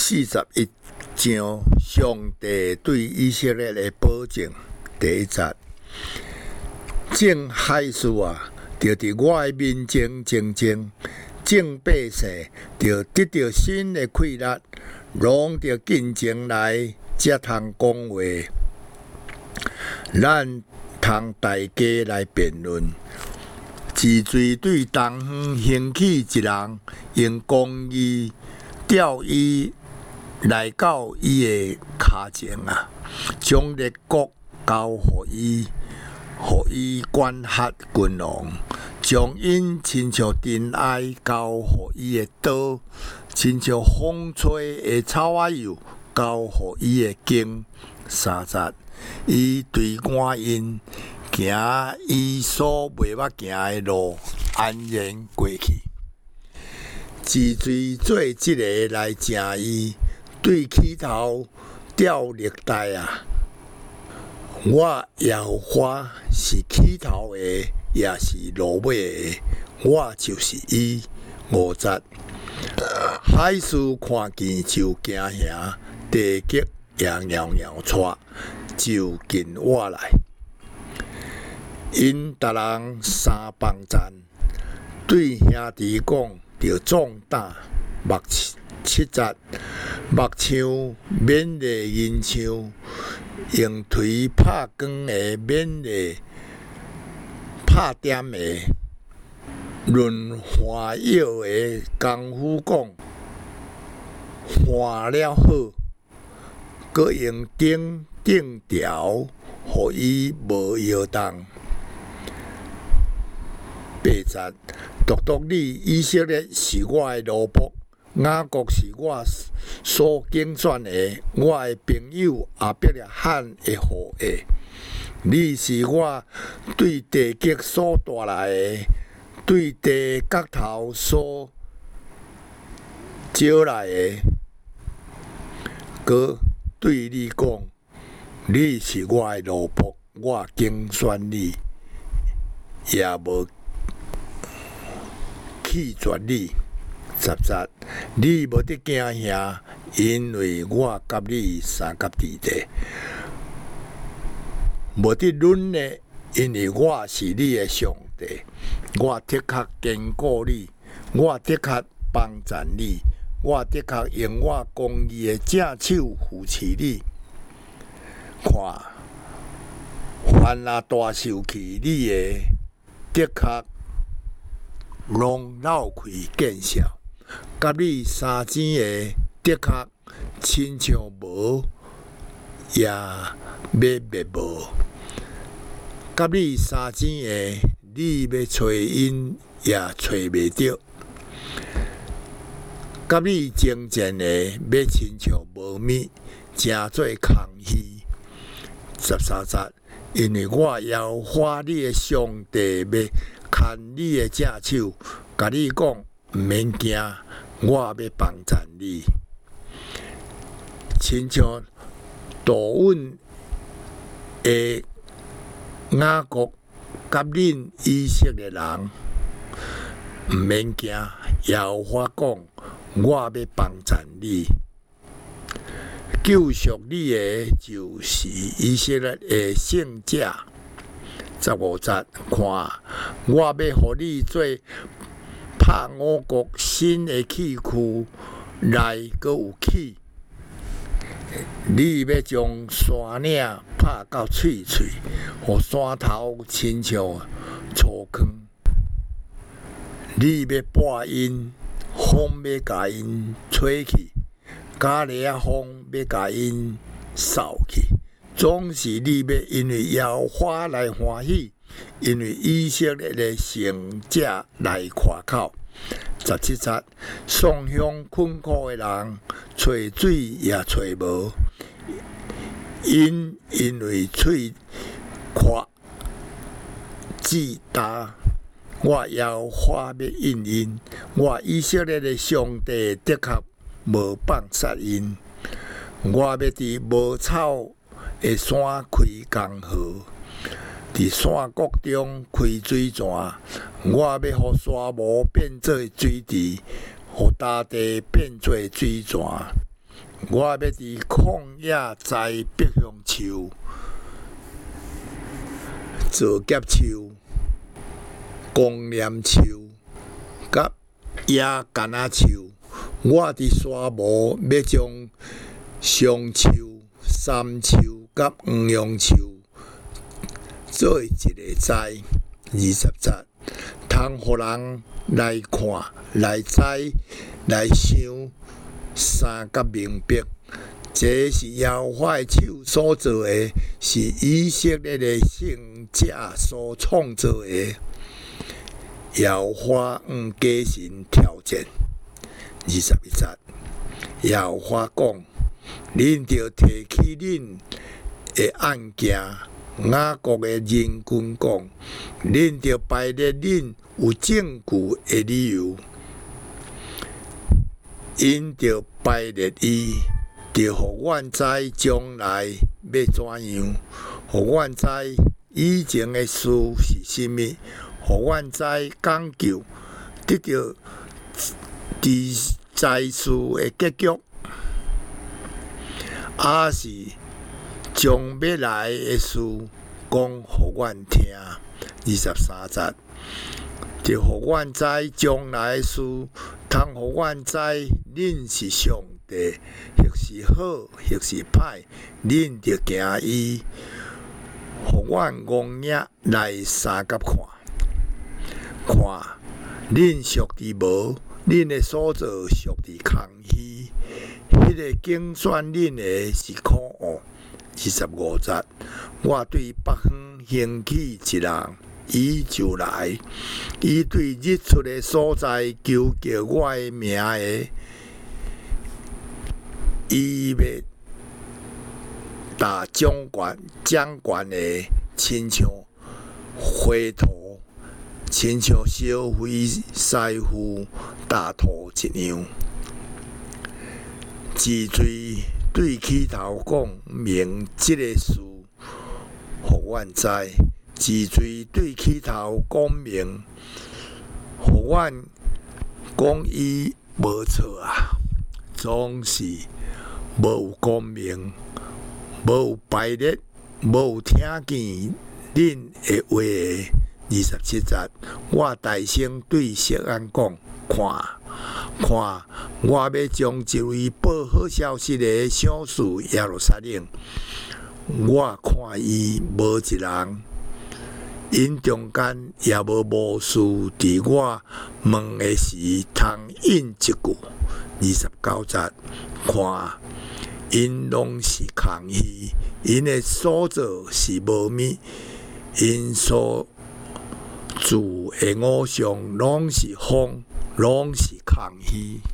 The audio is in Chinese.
41章上帝对以色列的保证。第一节，众海士啊，就伫我的面前静静；众百姓就得到新的气力，拢着进前来，才通讲话。咱通大家来辩论。治罪对东方兴起一人，用公义吊伊来到伊的脚前啊，将列国交予伊，予伊管辖君王，将因亲像尘埃交予伊的刀，亲像风吹的草仔油交予伊的弓。3节，伊对我因行伊所袂捌行的路，安然过去。治罪做即个来正义，对起头吊历代啊！我耶和华是起头的，也是落尾的，我就是伊。5节，海士看见就惊吓，地极也袅袅喘，就近我来。因逐人三帮战，对兄弟讲，着壮胆。7节，目像勉励银枪，用锤拍光的勉励，拍点的，论花药的功夫讲，花了好，搁用顶条，互伊无摇动。8节，独独你以色列是我的奴仆，雅各是我所拣选的，我的朋友亚伯拉罕的后裔。你是我对地极所带来的，对地角头所招来的。搁对你讲，你是我的奴仆，我拣选你，也无弃绝你。10节，你无得惊吓，因为我甲你三甲伫地；无得软的，因为我是你的上帝。我的确坚固你，我的确帮助你，我的确用我公义的正手扶持你。看，凡若大受气你的，的确拢闹开见笑。甲你三钱的，的确亲像无，也要灭无；甲你三钱的，你要找因也找袂着；甲你争战的，要亲像无物，诚做空虚。13节，因为我耶和华你的上帝要牵你的正手，甲你讲，毋免惊，我要帮助你。亲像度稳的雅各甲恁以色列人，毋免惊，耶和华讲，我要帮助你。救赎你的就是以色列的圣者。15节，看，我要互你做拍五国新的器躯，内阁有气。你要将山岭拍到脆，互山头亲像粗糠。你要拨因，风要甲因吹去，加利亚风要甲因扫去。总是你要因为耶和华来欢喜，因为以色列的圣者来夸口。17节，丧乡困苦的人，找水也找无，因为嘴渴舌干。我耶和华要应因，我以色列的上帝的确无放杀因。我要伫无草的山开江河，伫山谷中开水泉。我要互沙漠变做水池，互大地变做水泉。 我要伫旷野栽百香树，做结树、公念树、甲野柑仔树。我伫沙漠要将松树、杉树甲黄杨树做一个栽。20节，通互人来看、来知、来想、三甲明白。这是耶和华的手所做的，是以色列的圣者所创造的。耶和华假神挑战。21节，耶和华讲：恁着提起恁的案件，雅各的人群讲，恁着排列恁有证据的理由，因着排列伊，着互阮知将来要怎样，互阮知以前的事是甚物，互阮知讲究得到在事的结局，也是将要来的事讲互阮听。23节，就互阮知将来的事，通互阮知恁是上帝，或是好，或是歹，恁着行伊，互阮戆眼来三甲看，看恁属伫无。恁的所做属伫空虚，迄个竞选恁的是可恶。25节，我对北方兴起一人，伊就来，伊对日出的所在求叫我的名的，伊要打掌权的，亲像花土，亲像烧灰师傅。大土一样，自嘴对起头讲明即个事，互阮知；自嘴对起头讲明，互阮讲伊无错啊，总是无有公明，无有排列，无有听见恁的话的。27节，我大声对锡安讲。看，我要将一位报好消息的赏赐耶路撒冷。我看伊无一人，因中间也无无事伫我问的时通应一句。29节，看，因拢是空虚，因的所做是无物，因所住的偶像拢是风。拢是空虚。